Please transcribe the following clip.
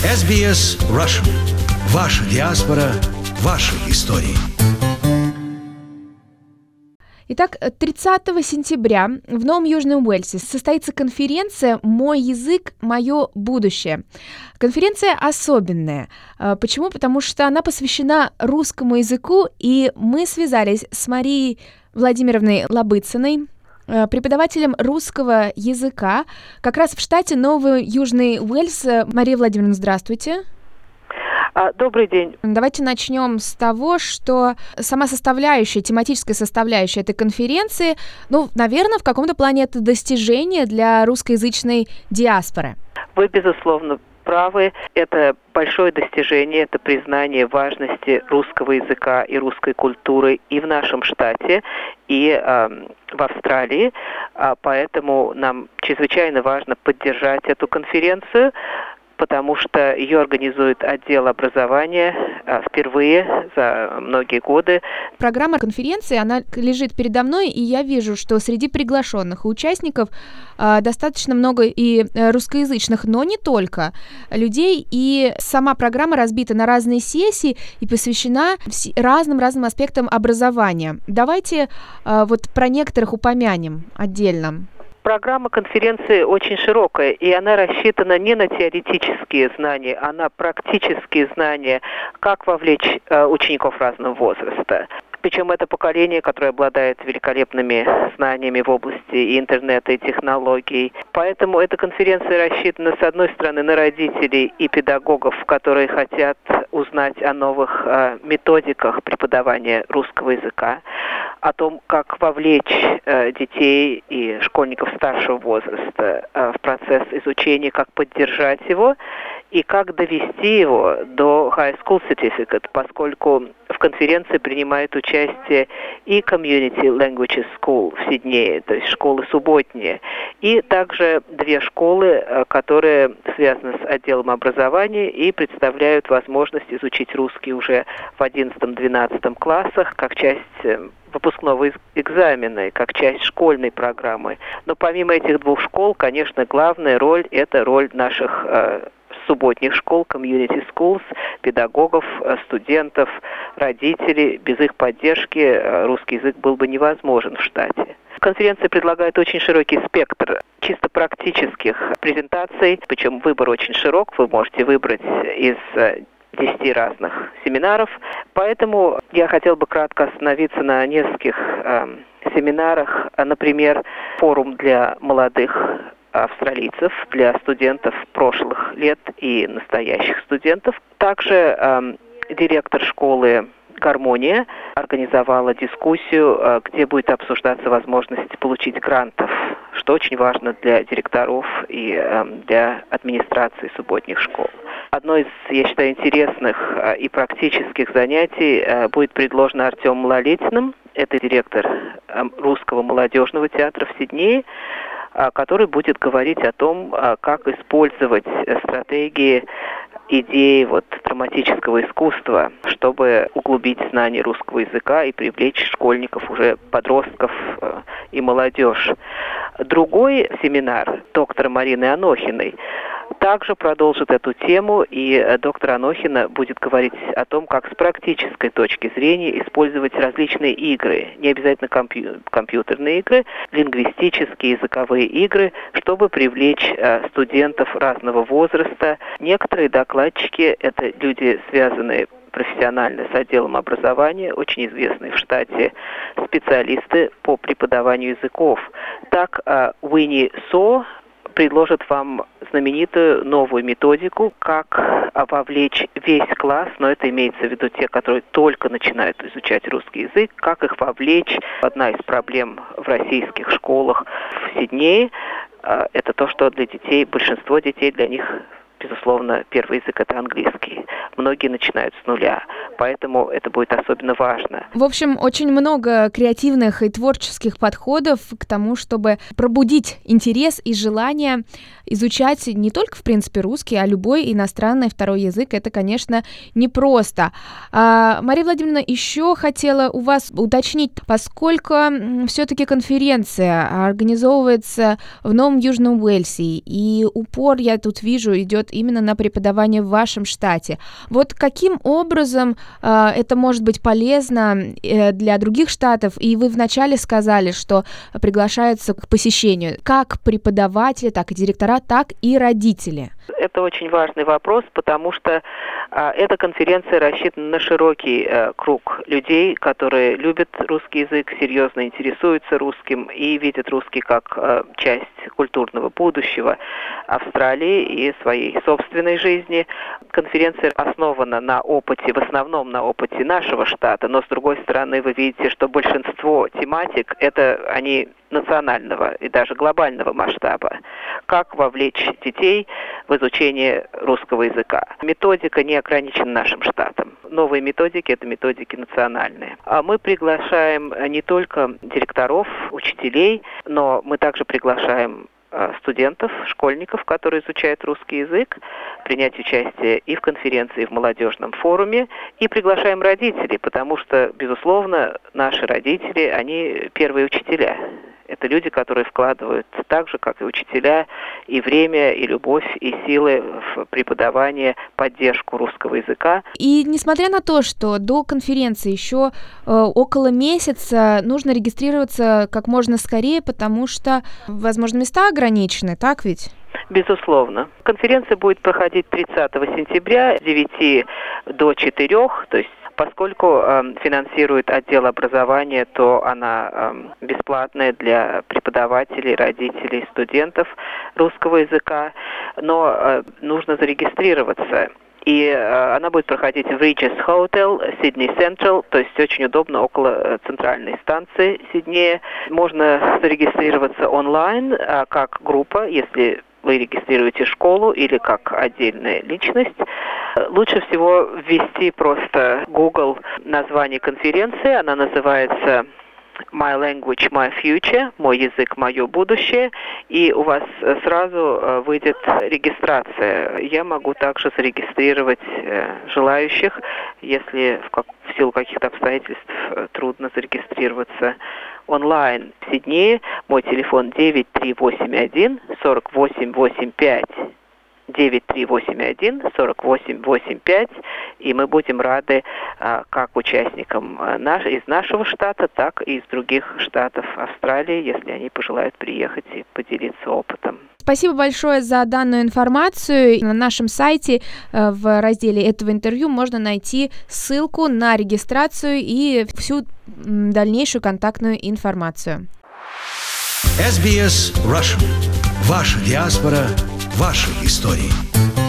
SBS Russian. Ваша диаспора, ваши истории. Итак, 30 сентября в Новом Южном Уэльсе состоится конференция «Мой язык, мое будущее». Конференция особенная. Почему? Потому что она посвящена русскому языку, и мы связались с Марией Владимировной Лобыциной, преподавателем русского языка, как раз в штате Новый Южный Уэльс. Мария Владимировна, здравствуйте. Добрый день. Давайте начнем с того, что сама составляющая, тематическая составляющая этой конференции, наверное, в каком-то плане это достижение для русскоязычной диаспоры. Вы, безусловно, правы. Это большое достижение, это признание важности русского языка и русской культуры и в нашем штате, и в Австралии. Поэтому нам чрезвычайно важно поддержать эту конференцию, потому что ее организует отдел образования впервые за многие годы. Программа конференции, она лежит передо мной, и я вижу, что среди приглашенных участников достаточно много и русскоязычных, но не только людей, и сама программа разбита на разные сессии и посвящена разным аспектам образования. Давайте про некоторых упомянем отдельно. Программа конференции очень широкая, и она рассчитана не на теоретические знания, а на практические знания, как вовлечь учеников разного возраста. Причем это поколение, которое обладает великолепными знаниями в области интернета и технологий. Поэтому эта конференция рассчитана, с одной стороны, на родителей и педагогов, которые хотят узнать о новых методиках преподавания русского языка, о том, как вовлечь детей и школьников старшего возраста в процесс изучения, как поддержать его и как довести его до High School Certificate, поскольку в конференции принимает участие и Community Languages School в Сиднее, то есть школы субботние, и также две школы, которые связаны с отделом образования и представляют возможность изучить русский уже в 11-12 классах, как часть выпускного экзамена, как часть школьной программы. Но помимо этих двух школ, конечно, главная роль – это роль наших субботних школ, community schools, педагогов, студентов, родителей. Без их поддержки русский язык был бы невозможен в штате. Конференция предлагает очень широкий спектр чисто практических презентаций, причем выбор очень широк, вы можете выбрать из 10 разных семинаров. Поэтому я хотел бы кратко остановиться на нескольких семинарах. Например, форум для молодых австралийцев, для студентов прошлых лет и настоящих студентов. Также директор школы «Гармония» организовала дискуссию, где будет обсуждаться возможность получить грантов, что очень важно для директоров и для администрации субботних школ. Одно из, я считаю, интересных и практических занятий будет предложено Артемом Малолетиным. Это директор Русского молодежного театра в Сиднее, который будет говорить о том, как использовать стратегии, идеи драматического искусства, чтобы углубить знание русского языка и привлечь школьников, уже подростков и молодежь. Другой семинар доктора Марины Анохиной также продолжит эту тему, и доктор Анохина будет говорить о том, как с практической точки зрения использовать различные игры, не обязательно компьютерные игры, лингвистические, языковые игры, чтобы привлечь студентов разного возраста. Некоторые докладчики – это люди, связанные профессионально с отделом образования, очень известные в штате специалисты по преподаванию языков. Так, Уинни Со предложит вам знаменитую новую методику, как вовлечь весь класс, но это имеется в виду те, которые только начинают изучать русский язык, как их вовлечь. Одна из проблем в российских школах в Сиднее – это то, что для детей, большинство детей, для них, безусловно, первый язык – это английский. Многие начинают с нуля. поэтому это будет особенно важно. В общем, очень много креативных и творческих подходов к тому, чтобы пробудить интерес и желание изучать не только, в принципе, русский, а любой иностранный второй язык. Это, конечно, непросто. Мария Владимировна, еще хотела у вас уточнить, поскольку все-таки конференция организовывается в Новом Южном Уэльсе, и упор, я тут вижу, идет именно на преподавание в вашем штате. Вот каким образом это может быть полезно для других штатов? И вы вначале сказали, что приглашаются к посещению как преподаватели, так и директора, так и родители. Это очень важный вопрос, потому что эта конференция рассчитана на широкий круг людей, которые любят русский язык, серьезно интересуются русским и видят русский как часть культурного будущего Австралии и своей собственной жизни. Конференция основана на опыте, в основном на опыте нашего штата, но с другой стороны вы видите, что большинство тематик они национального и даже глобального масштаба. Как вовлечь детей в изучение русского языка. Методика не ограничена нашим штатом. Новые методики – это методики национальные. А мы приглашаем не только директоров, учителей, но мы также приглашаем студентов, школьников, которые изучают русский язык, принять участие и в конференции, и в молодежном форуме, и приглашаем родителей, потому что, безусловно, наши родители, они первые учителя. Это люди, которые вкладывают так же, как и учителя, и время, и любовь, и силы в преподавание, поддержку русского языка. И несмотря на то, что до конференции еще около месяца, нужно регистрироваться как можно скорее, потому что, возможно, места ограничены, так ведь? Безусловно. Конференция будет проходить 30 сентября с 9 до 4, то есть поскольку финансирует отдел образования, то она бесплатная для преподавателей, родителей, студентов русского языка, но нужно зарегистрироваться. И она будет проходить в Regis Hotel, Sydney Central, то есть очень удобно около центральной станции Сиднея. Можно зарегистрироваться онлайн, как группа, если вы регистрируете школу или как отдельная личность. Лучше всего ввести просто Google название конференции. Она называется My Language, My Future, мой язык, мое будущее, и у вас сразу выйдет регистрация. Я могу также зарегистрировать желающих, если в силу каких-то обстоятельств трудно зарегистрироваться онлайн. В Сиднее мой телефон 9381 4885. 9381-4885, и мы будем рады как участникам из нашего штата, так и из других штатов Австралии, если они пожелают приехать и поделиться опытом. Спасибо большое за данную информацию. На нашем сайте в разделе этого интервью можно найти ссылку на регистрацию и всю дальнейшую контактную информацию. SBS Russian. Ваша диаспора, ваши истории.